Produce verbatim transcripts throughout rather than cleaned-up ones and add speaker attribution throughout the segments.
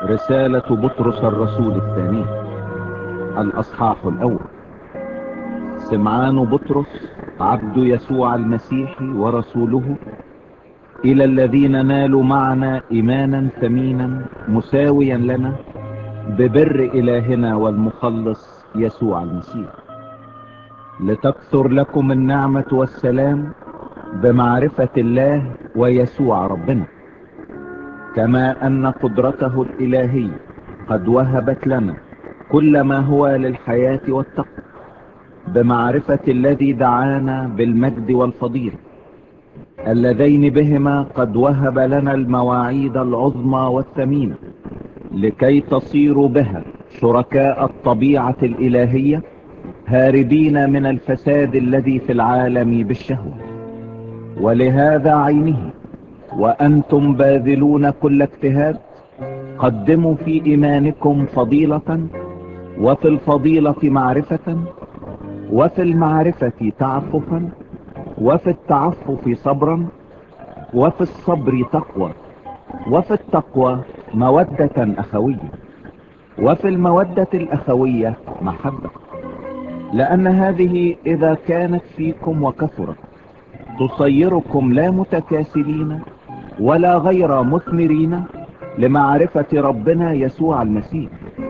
Speaker 1: رسالة بطرس الرسول الثاني، الأصحاح الأول. سمعان بطرس عبد يسوع المسيح ورسوله، إلى الذين نالوا معنا إيمانا ثمينا مساويا لنا ببر إلهنا والمخلص يسوع المسيح، لتكثر لكم النعمة والسلام بمعرفة الله ويسوع ربنا، كما أن قدرته الإلهية قد وهبت لنا كل ما هو للحياة والتقوى بمعرفة الذي دعانا بالمجد والفضيلة، اللذين بهما قد وهب لنا المواعيد العظمى والثمينة، لكي تصيروا بها شركاء الطبيعة الإلهية، هاربين من الفساد الذي في العالم بالشهوة. ولهذا عينه وأنتم باذلون كل اجتهاد، قدموا في إيمانكم فضيلة، وفي الفضيلة معرفة، وفي المعرفة تعففا، وفي التعفف صبرا، وفي الصبر تقوى، وفي التقوى مودة أخوية، وفي المودة الأخوية محبة، لأن هذه إذا كانت فيكم وكثرت تصيركم لا متكاسلين ولا غير مثمرين لمعرفة ربنا يسوع المسيح،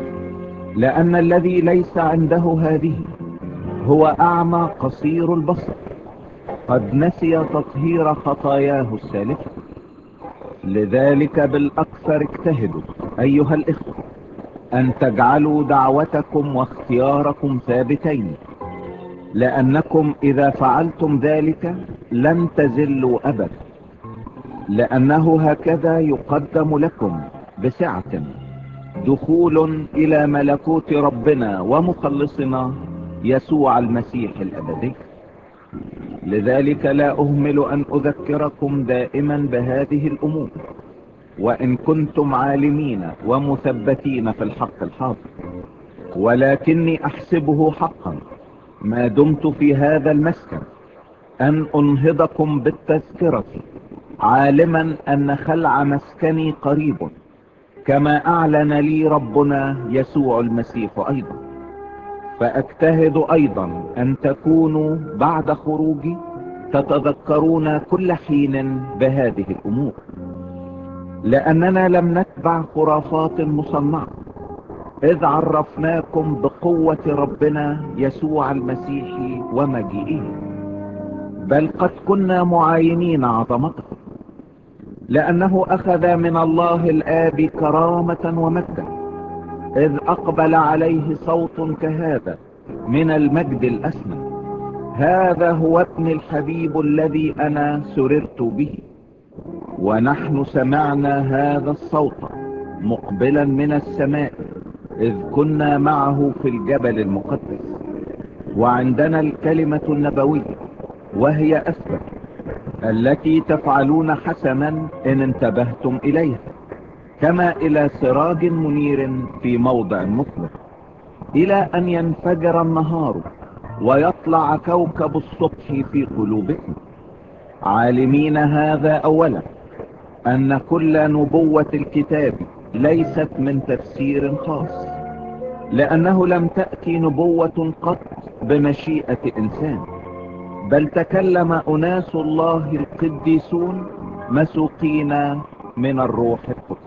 Speaker 1: لأن الذي ليس عنده هذه هو أعمى قصير البصر، قد نسي تطهير خطاياه السالفة. لذلك بالأكثر اجتهدوا أيها الإخوة أن تجعلوا دعوتكم واختياركم ثابتين، لأنكم إذا فعلتم ذلك لن تزلوا أبدا، لأنه هكذا يقدم لكم بسعة دخول إلى ملكوت ربنا ومخلصنا يسوع المسيح الأبدي. لذلك لا أهمل أن أذكركم دائما بهذه الأمور، وإن كنتم عالمين ومثبتين في الحق الحاضر، ولكني أحسبه حقا ما دمت في هذا المسكن أن أنهضكم بالتذكرة، عالما أن خلع مسكني قريب، كما أعلن لي ربنا يسوع المسيح أيضا. فأجتهد أيضا أن تكونوا بعد خروجي تتذكرون كل حين بهذه الأمور، لأننا لم نتبع خرافات مصنعة، إذ عرفناكم بقوة ربنا يسوع المسيح ومجيئه، بل قد كنا معاينين عظمته، لأنه أخذ من الله الآب كرامة ومجدا، إذ أقبل عليه صوت كهذا من المجد الأسمى: هذا هو ابن الحبيب الذي أنا سررت به. ونحن سمعنا هذا الصوت مقبلا من السماء، إذ كنا معه في الجبل المقدس، وعندنا الكلمة النبوية وهي أثبت، التي تفعلون حسنا إن انتبهتم إليها، كما إلى سراج منير في موضع مطلق، إلى أن ينفجر النهار ويطلع كوكب الصبح في قلوبكم، عالمين هذا أولا أن كل نبوة الكتاب ليست من تفسير خاص، لأنه لم تأتي نبوة قط بمشيئة إنسان، بل تكلم أناس الله القديسون مسوقين من الروح القدس.